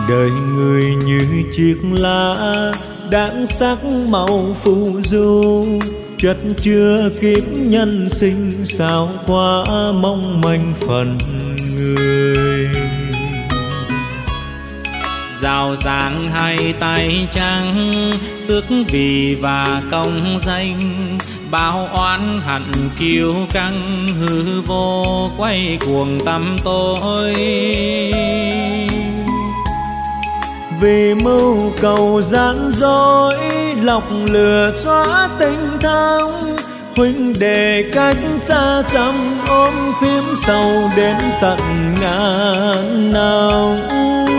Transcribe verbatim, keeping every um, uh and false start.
đời người như chiếc lá đáng sắc màu phù du, chất chứa kiếp nhân sinh sao quá mong manh phần người. Giàu dáng hai tay trắng, tước vì và công danh, bao oán hận kiêu căng, hư vô quay cuồng tăm tối. Vì mưu cầu gian dối, lọc lừa xóa tình thắm, huynh đệ cách xa xăm ôm phím sầu đến tận ngàn năm.